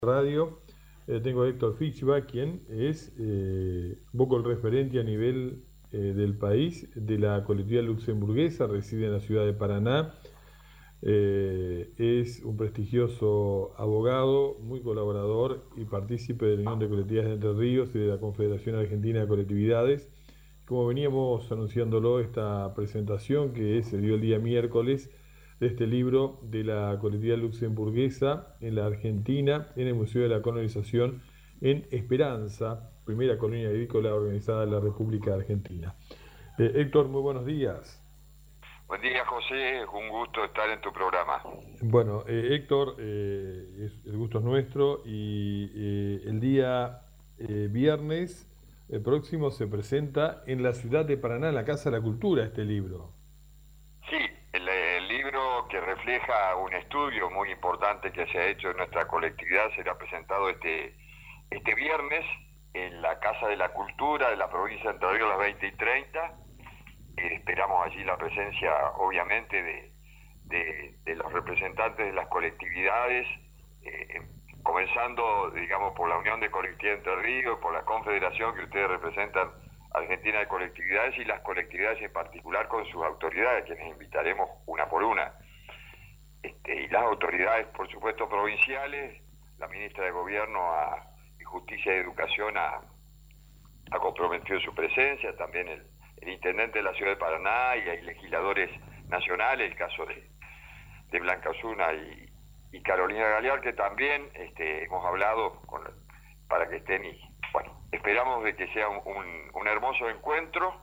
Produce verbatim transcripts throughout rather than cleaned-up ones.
Radio. Eh, tengo a Héctor Fichba, quien es eh, un poco el referente a nivel eh, del país de la colectividad luxemburguesa, reside en la ciudad de Paraná. Eh, es un prestigioso abogado, muy colaborador y partícipe de la Unión de Colectividades de Entre Ríos y de la Confederación Argentina de Colectividades. Como veníamos anunciándolo, esta presentación que se dio el día miércoles de este libro de la colectividad luxemburguesa en la Argentina, en el Museo de la Colonización en Esperanza, primera colonia agrícola organizada en la República Argentina. Eh, Héctor, muy buenos días. Buen día, José, un gusto estar en tu programa. Bueno, eh, Héctor, eh, es, el gusto es nuestro y eh, el día eh, viernes el próximo se presenta en la ciudad de Paraná, en la Casa de la Cultura, este libro. Sí, el, el libro que refleja un estudio muy importante que se ha hecho en nuestra colectividad será presentado este, este viernes en la Casa de la Cultura de la provincia de Entre Ríos a las veinte y treinta. Eh, esperamos allí la presencia, obviamente, de, de, de los representantes de las colectividades, eh, comenzando, digamos, por la Unión de Colectividades de Entre Ríos, por la Confederación que ustedes representan, Argentina de Colectividades, y las colectividades en particular con sus autoridades, quienes invitaremos una por una. Este, y las autoridades, por supuesto, provinciales, la ministra de Gobierno a, y Justicia y Educación ha, ha comprometido su presencia, también el, el intendente de la ciudad de Paraná, y hay legisladores nacionales, el caso de, de Blanca Osuna y, y Carolina Galear, que también este, hemos hablado con, para que estén y, bueno, esperamos de que sea un, un, un hermoso encuentro,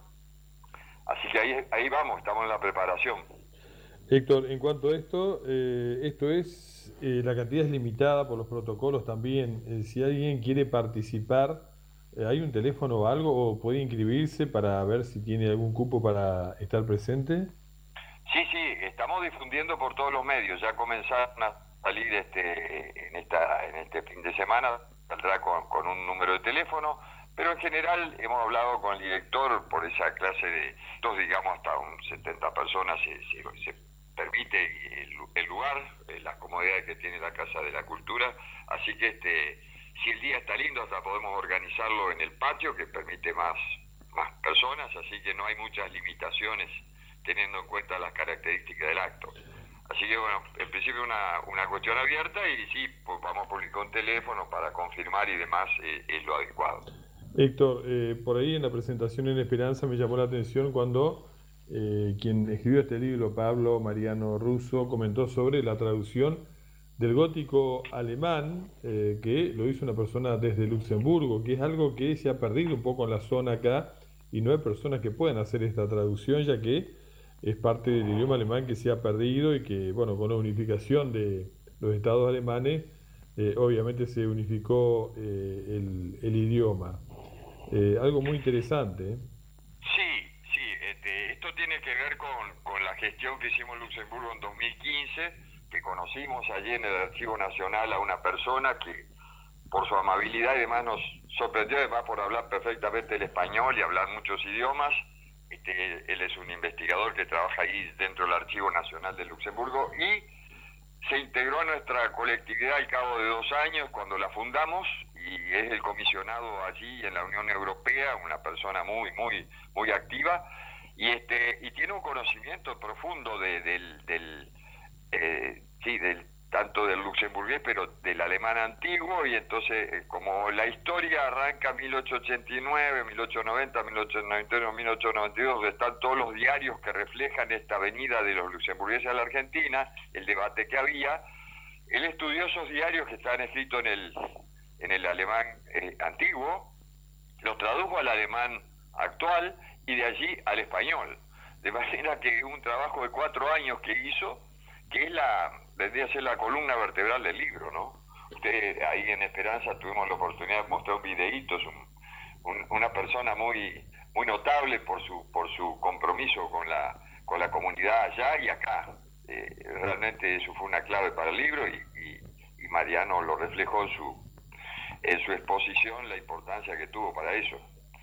así que ahí, ahí vamos, estamos en la preparación. Héctor, en cuanto a esto, eh, esto es, eh, la cantidad es limitada por los protocolos también. Eh, si alguien quiere participar, eh, ¿hay un teléfono o algo o puede inscribirse para ver si tiene algún cupo para estar presente? Sí, sí, estamos difundiendo por todos los medios, ya comenzaron a salir este, en, esta, en este fin de semana, saldrá con, con un número de teléfono, pero en general hemos hablado con el director por esa clase de, todos digamos hasta un setenta personas se, se, se permite el, el lugar, eh, las comodidades que tiene la Casa de la Cultura, así que este, si el día está lindo hasta podemos organizarlo en el patio que permite más, más personas, así que no hay muchas limitaciones teniendo en cuenta las características del acto. Así que bueno, en principio una, una cuestión abierta y sí, pues vamos a publicar un teléfono para confirmar y demás, eh, es lo adecuado. Héctor, eh, por ahí en la presentación en Esperanza me llamó la atención cuando eh, quien escribió este libro, Pablo Mariano Russo, comentó sobre la traducción del gótico alemán, eh, que lo hizo una persona desde Luxemburgo, que es algo que se ha perdido un poco en la zona acá y no hay personas que puedan hacer esta traducción, ya que es parte del idioma alemán que se ha perdido y que, bueno, con la unificación de los estados alemanes, eh, obviamente se unificó eh, el, el idioma. Eh, algo muy interesante. ¿eh? Sí, sí, este, esto tiene que ver con, con la gestión que hicimos en Luxemburgo en dos mil quince, que conocimos allí en el Archivo Nacional a una persona que por su amabilidad y demás nos sorprendió, además por hablar perfectamente el español y hablar muchos idiomas. Este, él es un investigador que trabaja ahí dentro del Archivo Nacional de Luxemburgo y se integró a nuestra colectividad al cabo de dos años cuando la fundamos y es el comisionado allí en la Unión Europea, una persona muy, muy, muy activa y este y tiene un conocimiento profundo de, del, del eh, sí, del tanto del luxemburgués, pero del alemán antiguo, y entonces, eh, como la historia arranca en mil ochocientos ochenta y nueve, mil ochocientos noventa, mil ochocientos noventa y uno, mil ochocientos noventa y dos, donde están todos los diarios que reflejan esta venida de los luxemburgueses a la Argentina, el debate que había, él estudió esos diarios que estaban escritos en el, en el alemán eh, antiguo, los tradujo al alemán actual, y de allí al español. De manera que un trabajo de cuatro años que hizo, que es la, vendría a ser la columna vertebral del libro, ¿no? Usted ahí en Esperanza tuvimos la oportunidad de mostrar un videíto, es un, un, una persona muy muy notable por su por su compromiso con la con la comunidad allá y acá. Eh, realmente eso fue una clave para el libro y, y, y Mariano lo reflejó en su en su exposición, la importancia que tuvo para eso.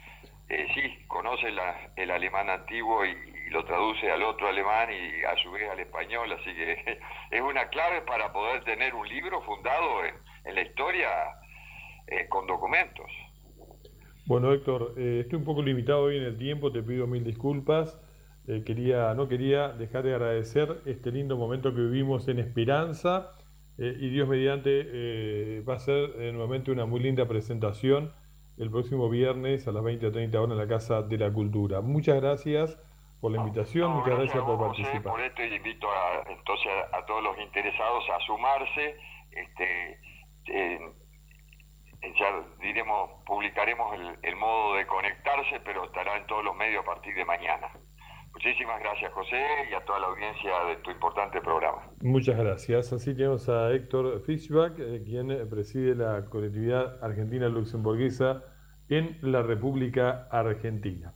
Eh, sí, conoce la, el alemán antiguo y, y lo traduce al otro alemán y a su vez al español, así que es una clave para poder tener un libro fundado en, en la historia eh, con documentos. Bueno, Héctor, eh, estoy un poco limitado hoy en el tiempo, te pido mil disculpas. Eh, quería, no quería dejar de agradecer este lindo momento que vivimos en Esperanza, eh, y Dios mediante eh, va a ser eh, nuevamente una muy linda presentación el próximo viernes a las veinte treinta horas en la Casa de la Cultura. Muchas gracias por la invitación, No, muchas gracias, gracias a por vos, José, participar. por esto, y invito a, entonces a, a todos los interesados a sumarse. Este, eh, ya diremos, publicaremos el, el modo de conectarse, pero estará en todos los medios a partir de mañana. Muchísimas gracias, José, y a toda la audiencia de tu importante programa. Muchas gracias. Así tenemos a Héctor Fischbach, eh, quien preside la colectividad argentina luxemburguesa en la República Argentina.